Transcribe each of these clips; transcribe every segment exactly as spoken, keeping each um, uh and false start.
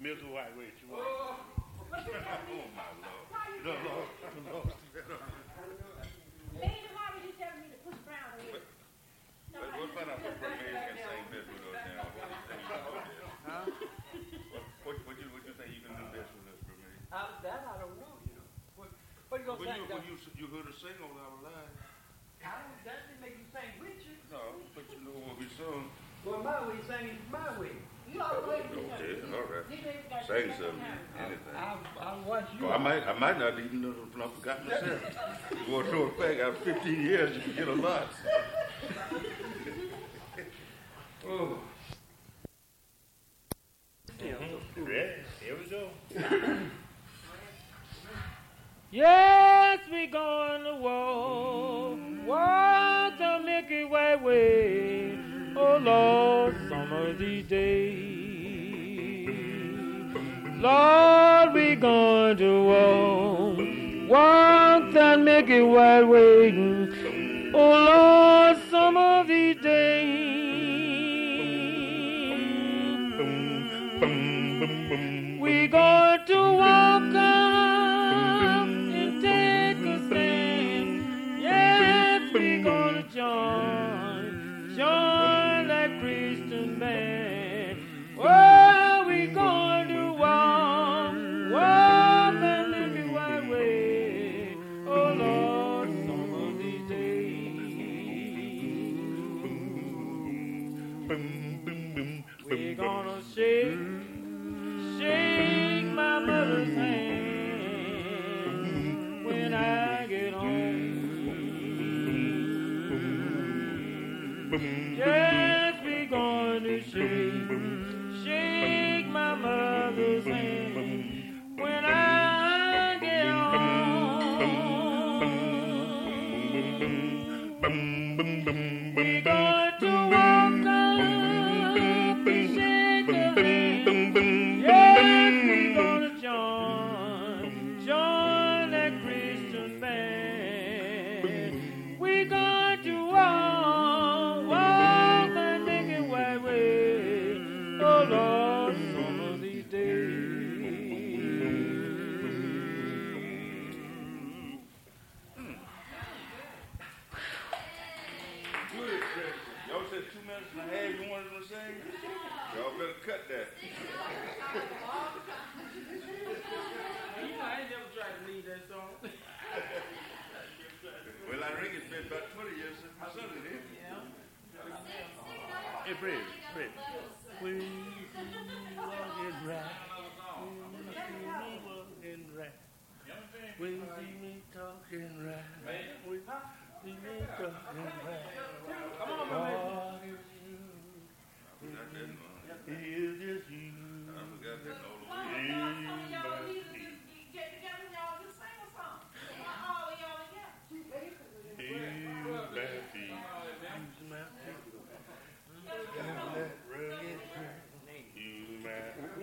Milky White way. You want? Oh, my Lord. The Lord, the Lord. Lady, why were you telling me to push Brown away? No, what about I put Brother Mays can sing this with us now? Huh? What, what, what, you, what you think you can do best with us, Brother Mays? Uh, that I don't know, you know. What, what you going to sing? When you, you, you heard us sing on our line. I don't, that didn't make you sing with you. No, but you know what we sung. Well, my way, singing my way. You always do okay, that. all right. Say Sing something, anything. I'll, I'll watch you. Oh, I might, I might not even know if I forgot myself. You want to throw it back after fifteen years, you can get a lot. Oh. Mm-hmm. Ready? Here we go. Yes, we gonna walk, walk the Milky Way way. Oh Lord, some of these days, Lord, we going to walk, walk that Milky Way way. Oh Lord, some of these days, we going to walk up and take a stand. Yes, we gonna join, join that Christian band. Oh, we going to walk, walk that Milky Way way. Oh Lord, some of these days, we gonna shake, shake my mother's hand when I get home. Yes, we gonna shake, shake my mother's hand when I get home. We going to walk up and shake her hand. Yes, we gonna join, join that Christian band. We going to walk, walk that Milky Way way. Oh Lord, some of these days. Good, y'all said two minutes and a half you wanted to sing? Y'all better cut that. You know, I ain't never tried to lead that song. Well, I think it's been about twenty years since my son did it. Yeah. Hey, Fred, Fred. We walking right, we see me walking right, we see me talking right, we see me talking right. Come on, my man. Oh, it is just you. I forgot that all the Some way. of y'all need to get together and y'all just sing a song. All of y'all together. You better be. Use my feet. You let rugged ground. You my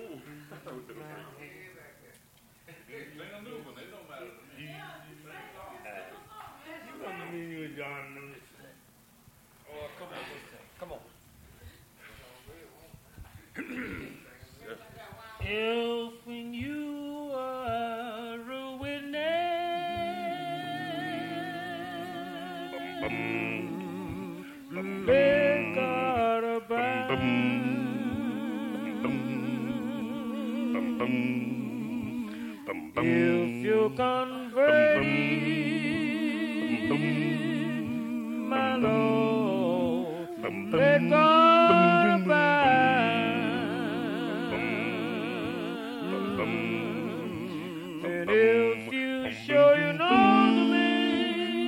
You want to meet you with John Lewis? Oh, come on, let's sing. Come on. If when you are a witness, let God abide. If you convert, my Lord, let God abide. And if you show you know the man,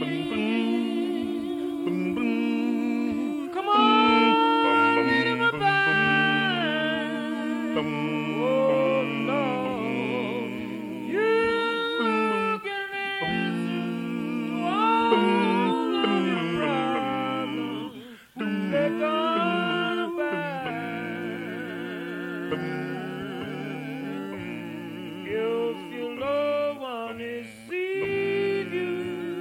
come on, let him abide. Oh Lord, you can answer to all of your problems. Let God abide. If your loved one is seeing you,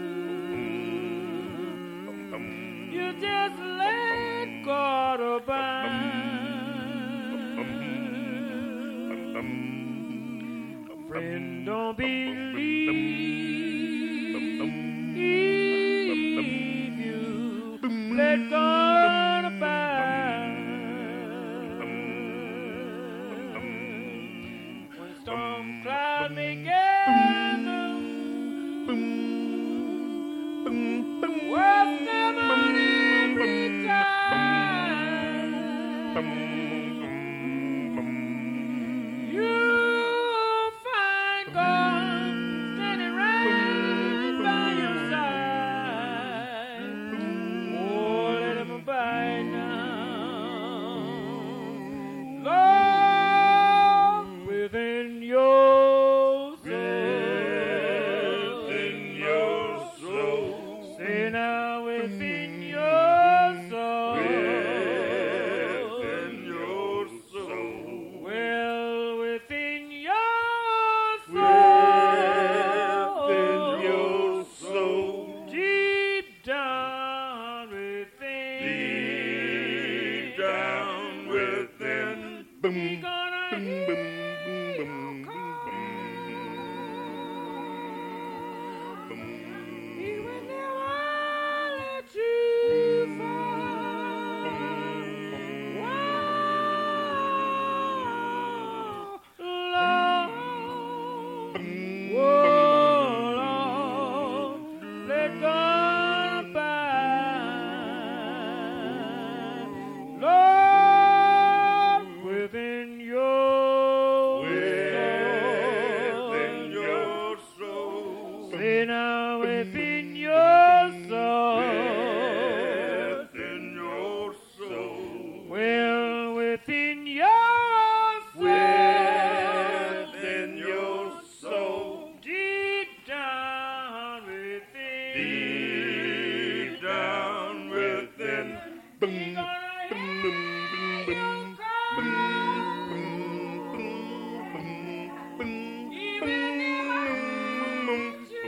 you just let God abide. Friend, don't believe you. Let God abide. When storm clouds may gather, worth never every time. You'll find God standing right by your side. Oh, let him abide now. Lord, within your soul. Within your soul. Say now within your soul. Within your soul. Well, within your Within soul. your soul. Deep down within. Deep down within. Boom, We gonna boom, hear boom, your boom, call. boom, He will never let you fall. Whoa, Lord. Whoa, Lord. Let God abide. Lord, within your Within soul. your soul. Say now within your soul. Within your soul. Well, within your soul. Within your soul. Deep down within. Deep down within. We Boom, gonna boom, hear boom, your boom, call. He will never let you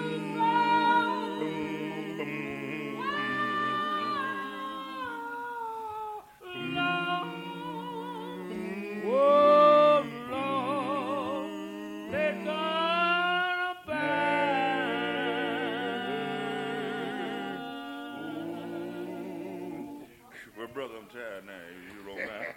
fall. Lord, oh Lord, let God abide. Well, brother, I'm tired now. You don't mind.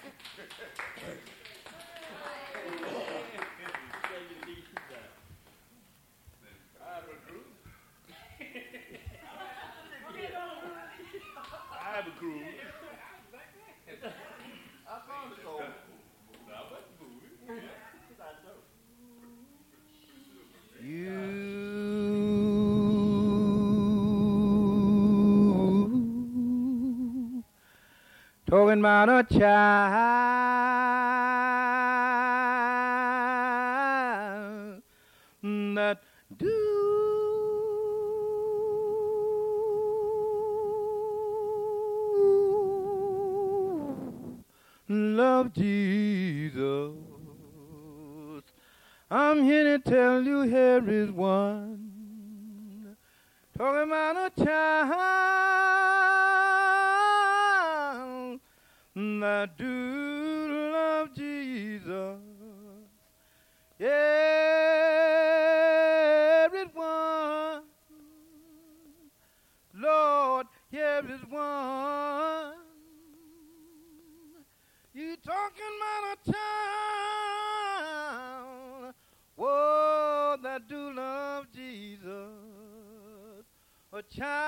I have a crew. You talking about a child that do love Jesus. I'm here to tell you here is one talking about a child that do love Jesus. Here is one, Lord, here is one. You talking about a child, whoa, that do love Jesus. A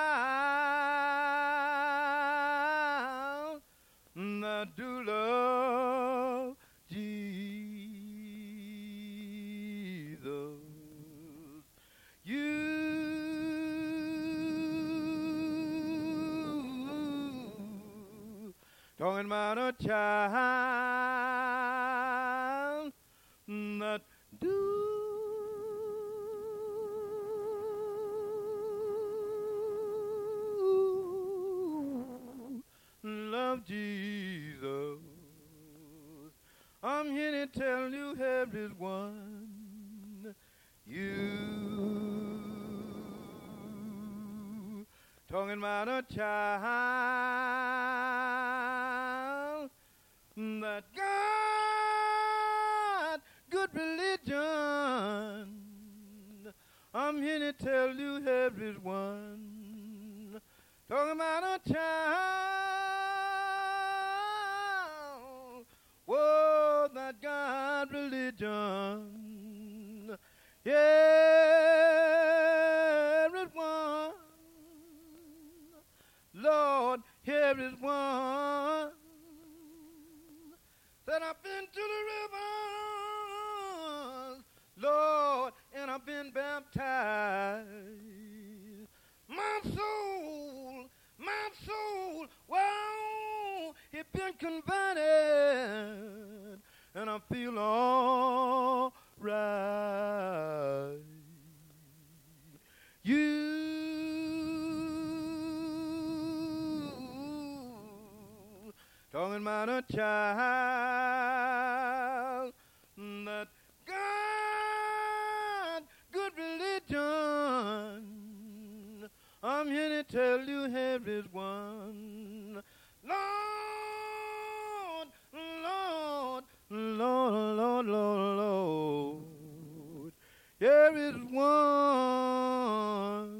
child that do love Jesus. You talking about a child that do love Jesus. I'm here to tell you here is one. You talking about a child that God religion. I'm here to tell you everyone. Talking about a child. Whoa, that God religion. Yeah, everyone. Lord, here is one. Said I've been to the rivers, Lord, and I've been baptized. My soul, my soul, wow, it been converted, and I feel all right. You talking about a child that God, good religion. I'm here to tell you here is one. Lord, Lord, Lord, Lord, Lord, Lord. Here is one.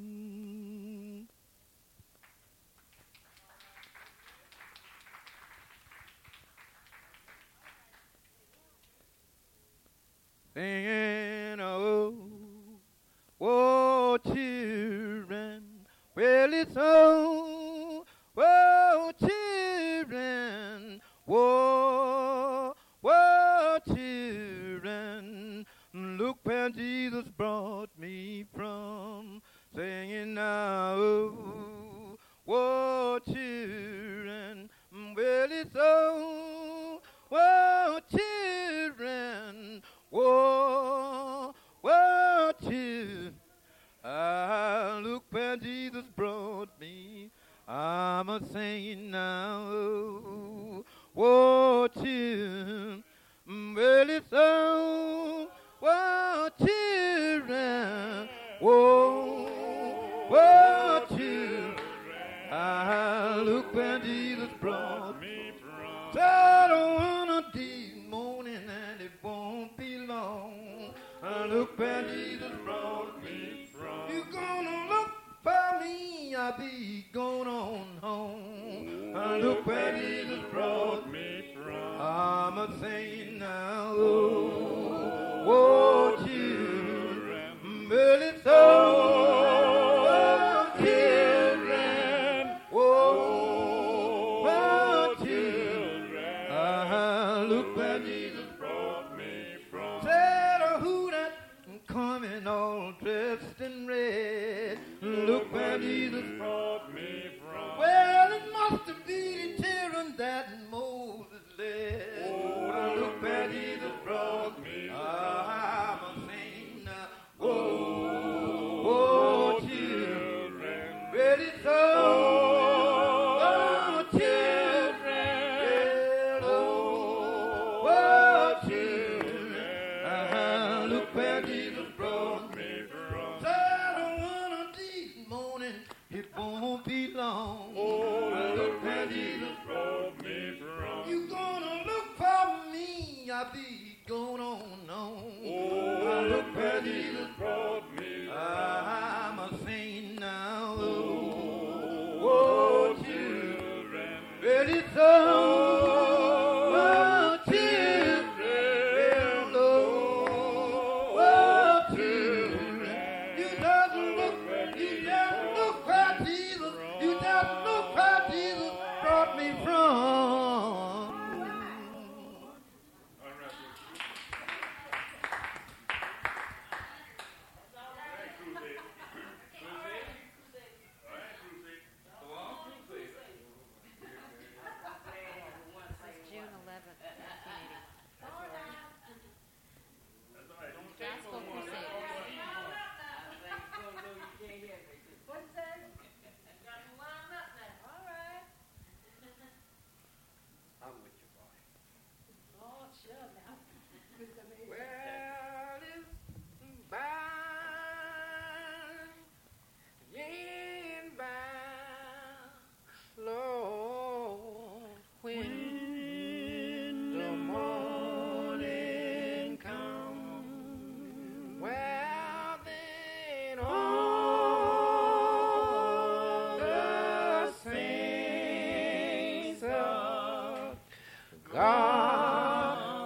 Singing, oh, oh, children, well, it's oh, oh, children, whoa, whoa, children, look where Jesus brought me from. Singing now, oh, whoa, children, well, it's oh, whoa, children, whoa, whoa, children. Ah, look where Jesus brought me. I'm a singing now. Whoa, children. Well, it's so. Whoa, children. Whoa, whoa, children. Ah, look where Jesus brought me from. I don't wanna be moaning and it won't be long. Ah, look where Jesus brought me from. You gonna look for me, I'll be going on home. Ah, look where Jesus brought me from. I'm a saying now, oh, oh, children, but it's so. Dressed in red, look where Jesus brought me from. Well, it must have been the children that Moses led. Oh, look where Jesus brought me from. I'm a sing now. Oh, oh, children, ready so. Oh, children, oh, oh, children, uh-huh, look where Jesus brought me. It won't be long. Oh, look where Jesus brought me from. You gonna look for me, I'll be going on on. Oh, look where Jesus brought me from. I'm a singing now. Oh, oh, children, ready so.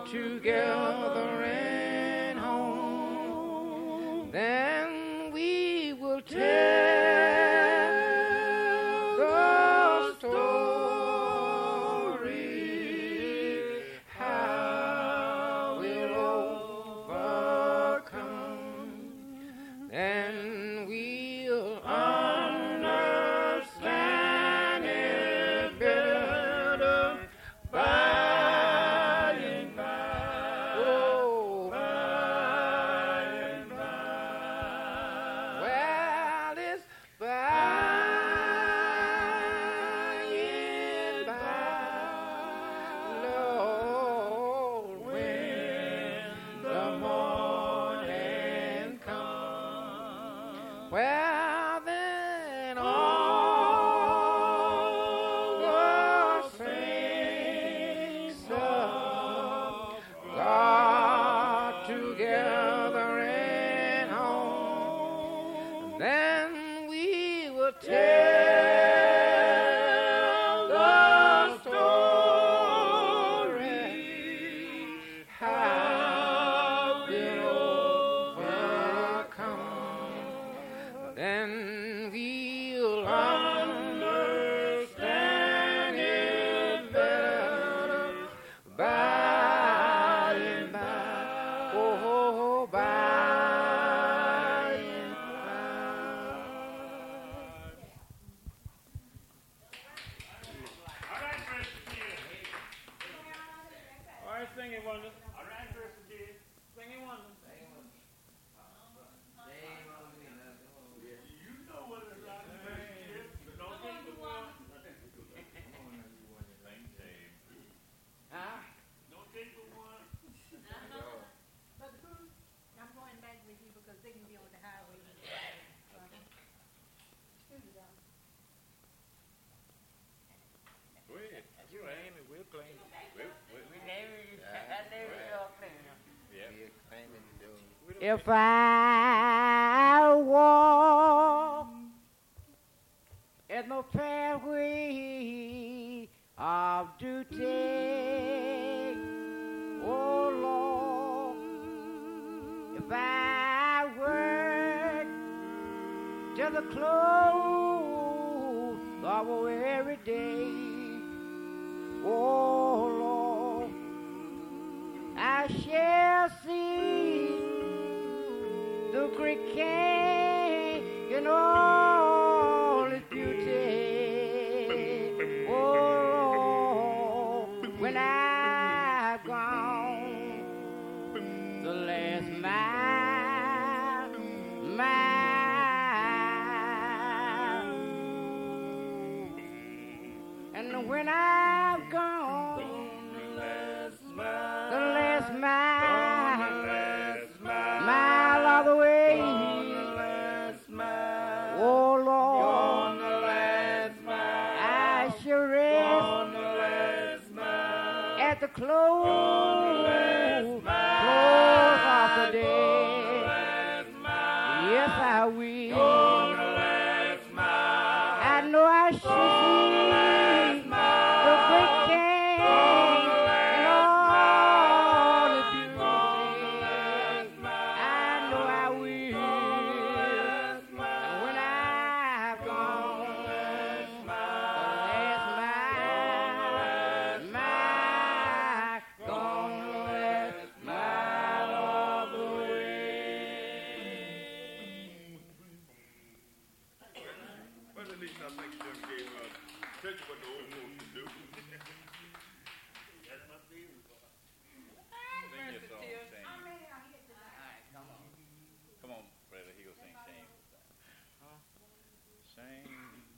together and home, then we will tell the story how we'll overcome, then we'll understand it better by and by. Oh, by and by. Well, it's by and by, Lord, when the morning comes. Well, then all the saints of God together and home, then we will tell the story how we'll overcome, then we'll understand it better by and by. Oh, by and by. All right, Mister Kid. All right, sing it, Wonder. All right, Mister Kid. Sing it, Wonder. You know what it's like, Mister Kid. Don't take the one. Huh? Don't take the one. Brother Cruz, I'm going back with you because they can be on the highway. Excuse me, y'all. Go ahead. You claim it, we'll claim it. Well, well, We never, I never saw claim it. yeah. If I walk in the pathway of duty, oh Lord, if I work till the close of every day, oh Lord, I shall see the great King in all his beauty. Oh, when I've gone the last mile, mile, and when I've gone the last mile, mile all the way. Oh Lord, I shall rest at the close, close of the day. Yes, I will. I know I shall see the great King and all the beauty. I know I will. And when I've gone the last mile, mile, gone the last mile of the way. Well, at least I think you done gave uh, church what the old folks would do. That's my favorite part. Sing your song, Shane. I'm ready to hit tonight. Come on, brother. He gonna sing Shane. Shane.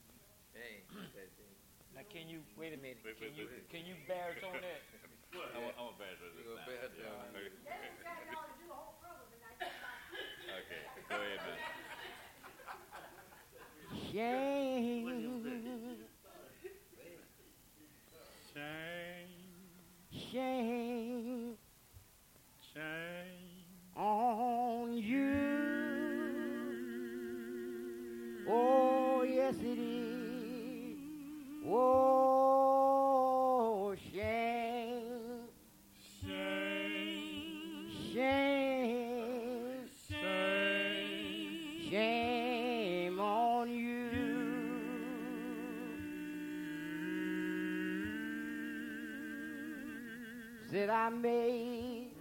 Now, can you, wait a minute, Wait, can wait, you, wait. can you baritone that? I'm a, I'm a bad brother. You a now. bad Yeah, brother. okay. They got y'all to do a whole program tonight. Okay, go ahead, man. Shame, Shane, shame Shane. on you. Oh, yes it is. Oh, shame, Shane. said I made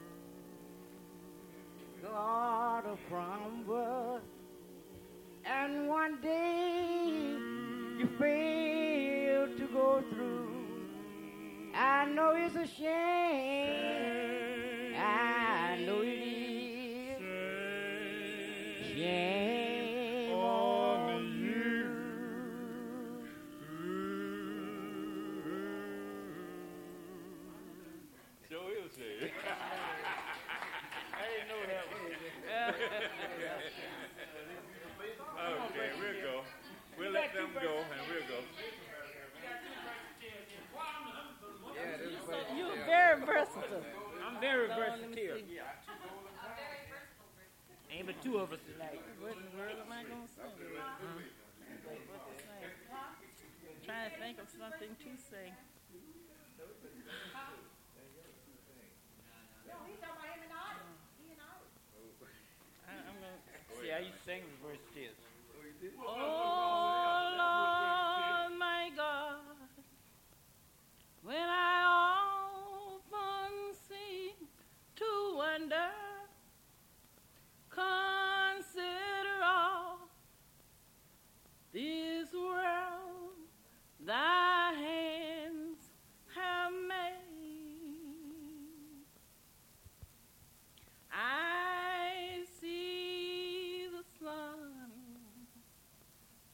God a promise, and one day you failed to go through. I know it's a shame. I know it is. Shame on you. Sure is shame. I didn't know that one. Okay, we'll go. We'll let them go, and we'll go. You're very versatile. I'm very So, let me versatile. see. Ain't but two of us tonight. What in the world am I going to say? Huh? Wait, what to say? Trying to think of something to say. I, I'm going to... See, I used to sing with versatile. Oh, Lord, my God, when I often seem to wonder, consider all this world thy hands have made. I see the sun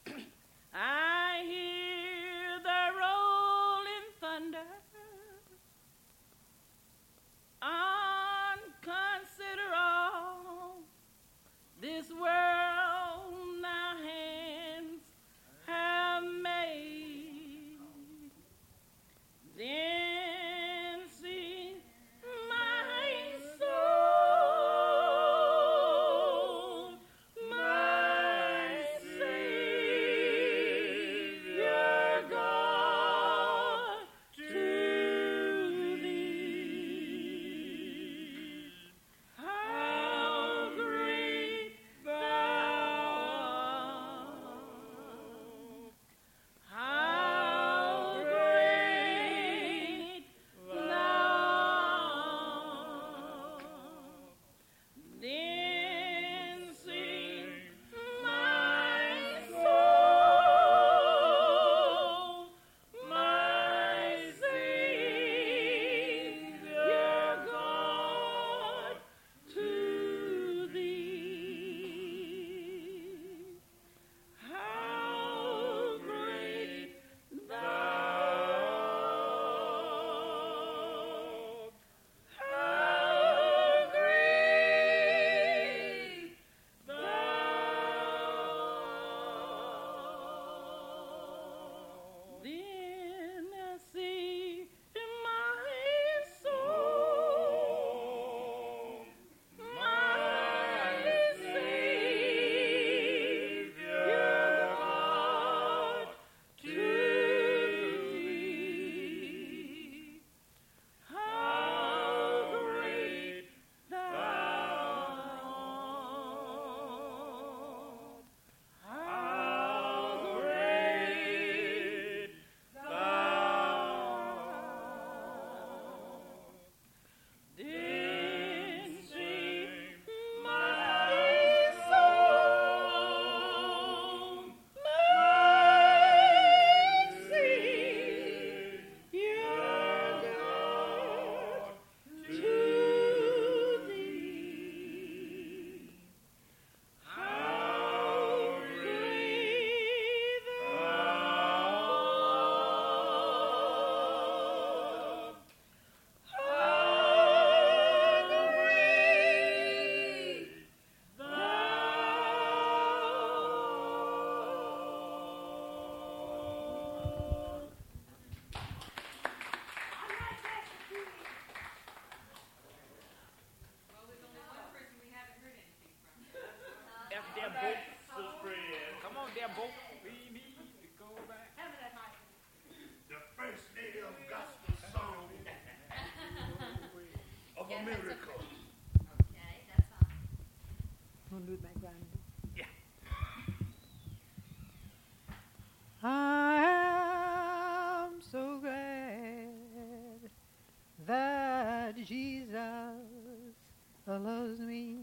loves me.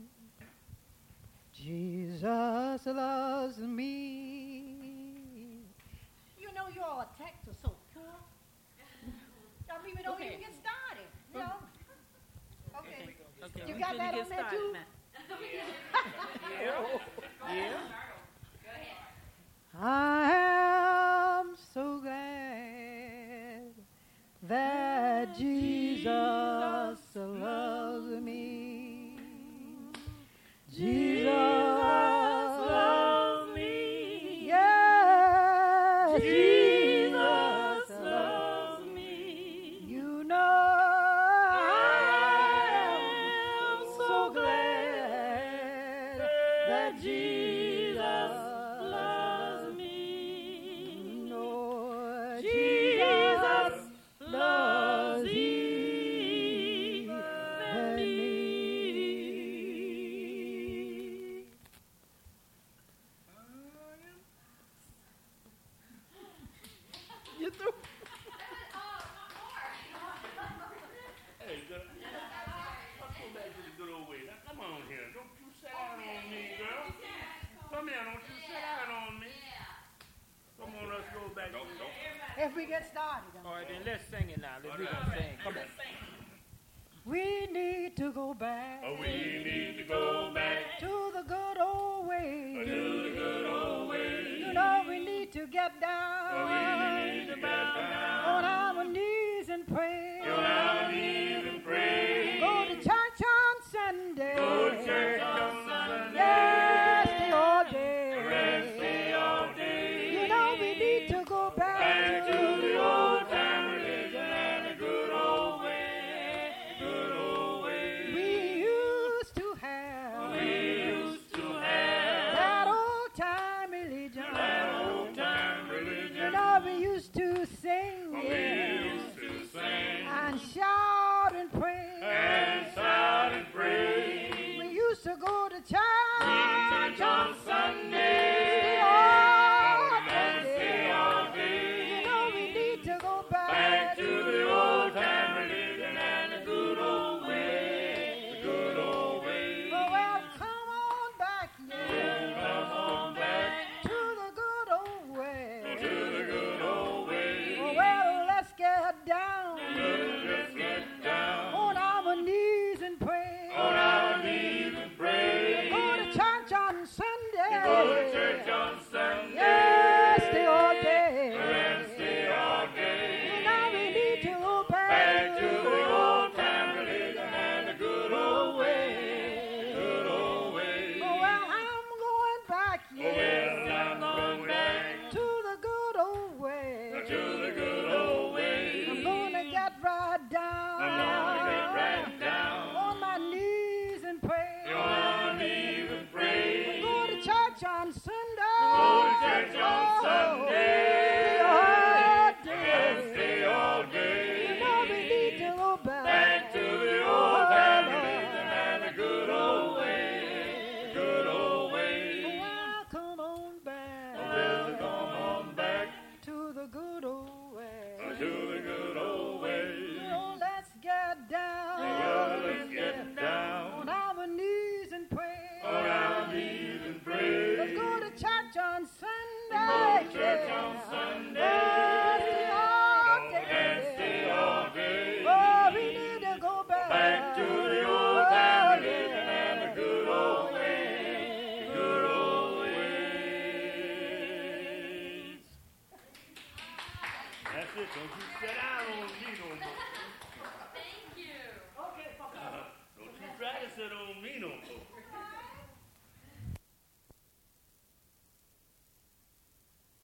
Jesus loves me. You know your attacks are so poor. Some people don't Okay. even get started. You know? Okay. Okay, You we got finna that get on there started too? now. Yeah. I am so glad that Jesus loves me. Jesus loves me. Yeah, Jesus loves me. You know I am so glad that Jesus loves me. No, Jesus loves even me. You through? Hey, girl. Let's go back to the good old way. Now, come on here. Don't you sit down on me, girl. Come here. Don't you sit down on me. Come on, let's go back. Don't, don't. If we get started. All right, then let's sing it now. Let's we gonna sing. Come on. We need to go back Oh, we need to go back to the good old way. to the good old way. You know we need to get down Oh, we need to get down on our knees and pray. on our knees and pray. Go to church on Sunday. Go to church on Sunday. Yes, stay all day. Rest day all day. You know we need to go back, Back to the old time religion and the good old way. Good old way. we used to have We used to have that old time religion. that old time You religion. know we used to sing, We yeah, used to sing and shout and pray. and shout and pray. We used to go to church Church on Sunday. all And stay day. all day. You know we need to go Back back to the old time religion and the good old way. The good old way. Oh, well, come on back, yeah, Come on back to the good old way. to the good old way. Oh, well, let's get down Let's get down on our knees and pray. on our knees and pray. Go to church on Sunday. Go to church on Sunday. Yes, stay all day. And stay all day. You know we need to go back, Back to the old time religion and the good old way. Good old way. Oh, well, I'm going back, Oh, yes, yeah, I'm going back to the good old way. to the good old way. I'm gonna get right down, I'm gonna get right down on my knees and pray. on our knees and pray. Go to church on Sunday. Go to church on Sunday. Stay all And day. stay all day. You know we need to go back, Back to the old time religion and the good old way. Good old way. Well, come on back Well, come on back to the good old way. to the good old way. Oh, let's get down, Well, let's get down on our knees and pray. on our knees and Let's pray. go to church on Sunday. Go to church on Sunday. Yes, stay all day. And stay all day. Oh, we need to go back, Back to the old time religion and the good old way. Good old ways. That's it. Don't you sit down on me no more. Thank you. Don't you try to sit on